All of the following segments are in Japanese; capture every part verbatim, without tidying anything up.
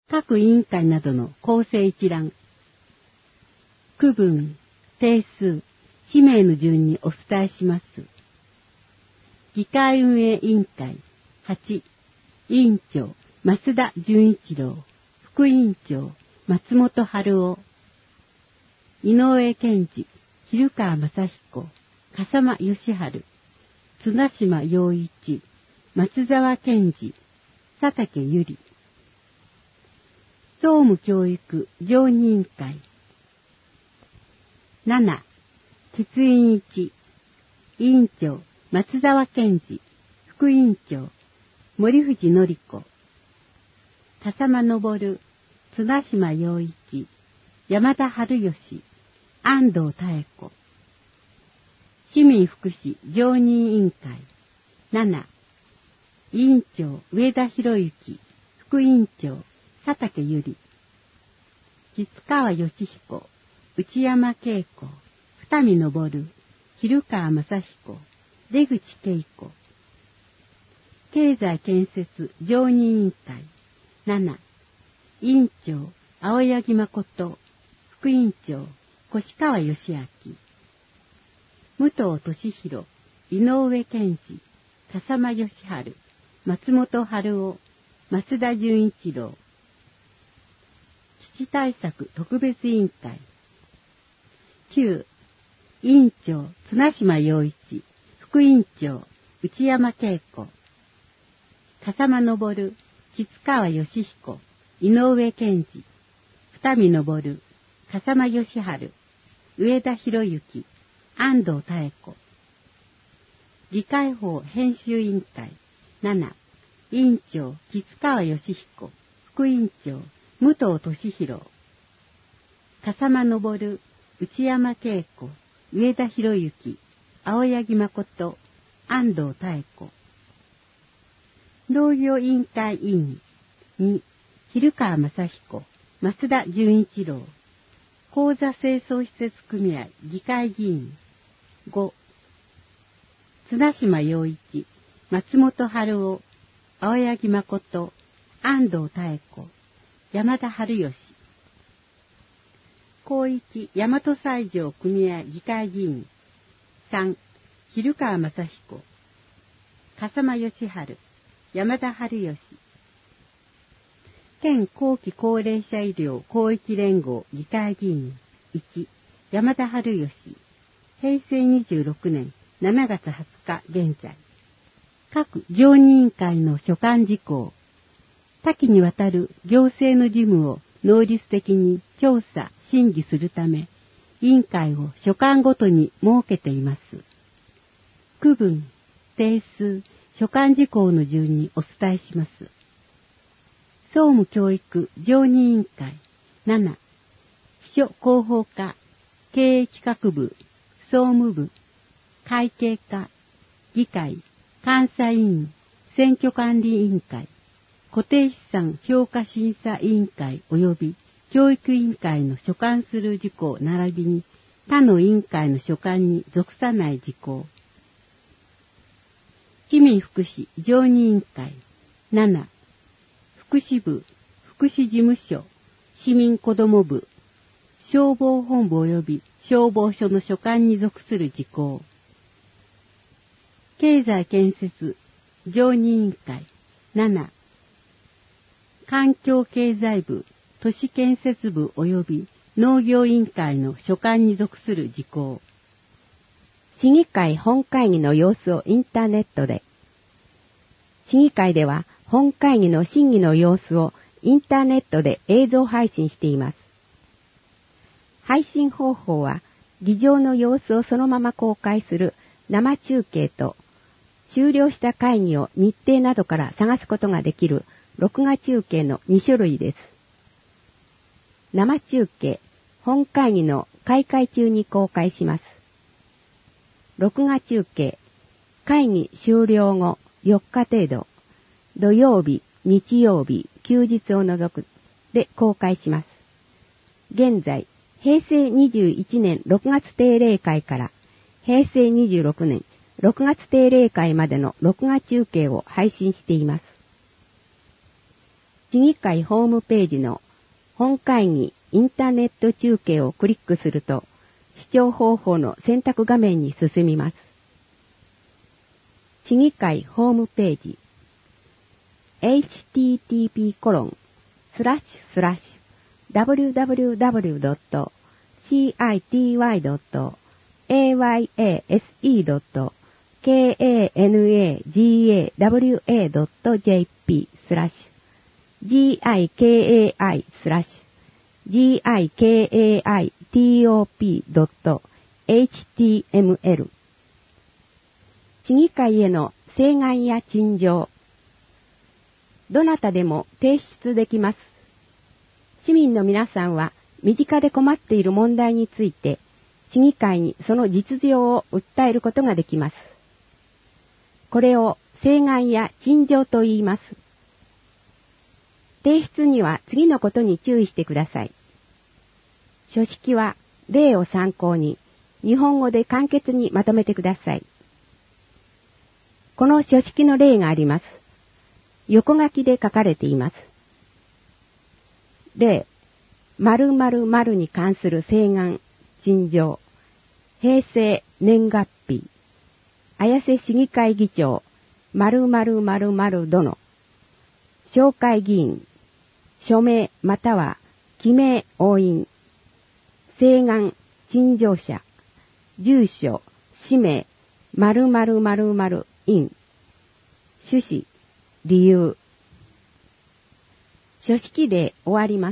各委員会などの構成一覧。区分、定数、氏名の順にお伝えします。議会運営委員会はち、委員長、増田純一郎、副委員長、松本春夫、井上健二、蛭川正彦、笠間義治、綱島洋一、松沢健二、佐竹由里。総務教育常任委員会なな、喫員いち、委員長、松沢健二、副委員長、森藤典子、笠間昇、綱島洋一、山田春義、安藤妙子。市民福祉常任委員会なな、委員長、上田博之、副委員長、佐竹由里。実川義彦、内山恵子、二見昇、蛭川正彦、出口恵子。経済建設常任委員会なな、委員長、青柳誠、副委員長、越川義明。武藤俊弘、井上健二、笠間義治、松本春夫、増田純一郎。基地対策特別委員会きゅう、委員長、綱島洋一、副委員長、内山恵子。笠間昇、実川義彦、井上健二、二見昇、笠間義治、上田博之、安藤妙子。議会法編集委員会なな、委員長、実川義彦、副委員長、武藤俊弘。笠間昇、内山恵子、上田博之、青柳誠、安藤妙子。農業委員会委員に、蛭川正彦、増田純一郎。口座清掃施設組合議会議員ご、綱島洋一、松本春夫、青柳誠、安藤妙子、山田春義。広域大和西条組合議会議員さん、蛭川正彦、笠間義治、山田春義。県後期高齢者医療広域連合議会議員いち、山田春義。平成にじゅうろくねんしちがつはつか現在。各常任委員会の所管事項。多岐にわたる行政の事務を能率的に調査、審議するため、委員会を所管ごとに設けています。区分、定数、所管事項の順にお伝えします。総務教育常任委員会なな、秘書広報課、経営企画部、総務部、会計課、議会、監査委員、選挙管理委員会、固定資産評価審査委員会及び教育委員会の所管する事項並びに他の委員会の所管に属さない事項。市民福祉常任委員会なな、福祉部、福祉事務所、市民子ども部、消防本部及び消防署の所管に属する事項。経済建設常任委員会なな、環境経済部、都市建設部及び農業委員会の所管に属する事項。 市議会本会議の様子をインターネットで。市議会では本会議の審議の様子をインターネットで映像配信しています。配信方法は議場の様子をそのまま公開する生中継と、終了した会議を日程などから探すことができる録画中継のに種類です。生中継、本会議の開会中に公開します。録画中継、会議終了後よっか程度、土曜日、日曜日、休日を除くで公開します。現在、平成にじゅういちねんろくがつ定例会から平成にじゅうろくねんろくがつ定例会までの録画中継を配信しています。事市議会ホームページの本会議インターネット中継をクリックすると、視聴方法の選択画面に進みます。市議会ホームページ エイチティーティーピーコロンスラッシュスラッシュダブリューダブリューダブリュードットシーアイティーワイドットエーワイエーエスイードットケーエーエヌエージーエーダブリューエードットジェーピースラッシュ ジーアイケーエーアイ スラッシュ ジーアイケーエーアイティーオーピードットエイチティーエムエル 市議会への請願や陳情。どなたでも提出できます。市民の皆さんは身近で困っている問題について、市議会にその実情を訴えることができます。これを請願や陳情と言います。提出には次のことに注意してください。書式は例を参考に日本語で簡潔にまとめてください。この書式の例があります。横書きで書かれています。例、〇〇〇に関する請願、陳情、平成年月日、綾瀬市議会議長、〇〇〇〇殿、紹介議員、署名または記名押印、請願、陳情者、住所、氏名、〇〇〇〇院、趣旨、理由。書式で終わります。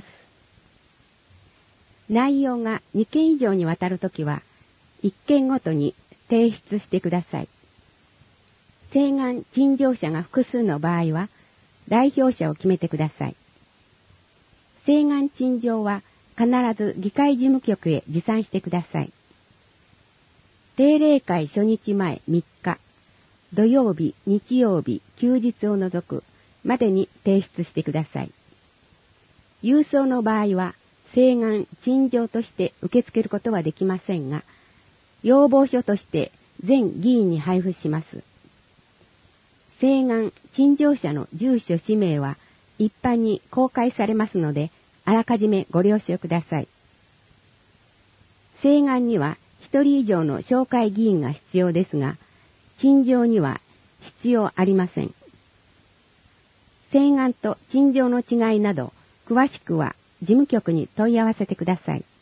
内容がにけん以上にわたるときは、いっけんごとに提出してください。請願陳情者が複数の場合は、代表者を決めてください。請願陳情は必ず議会事務局へ持参してください。定例会初日前みっか、土曜日、日曜日、休日を除くまでに提出してください。郵送の場合は、請願、陳情として受け付けることはできませんが、要望書として全議員に配布します。請願、陳情者の住所、氏名は一般に公開されますので、あらかじめご了承ください。請願には一人以上の紹介議員が必要ですが、陳情には必要ありません。請願と陳情の違いなど、詳しくは事務局に問い合わせてください。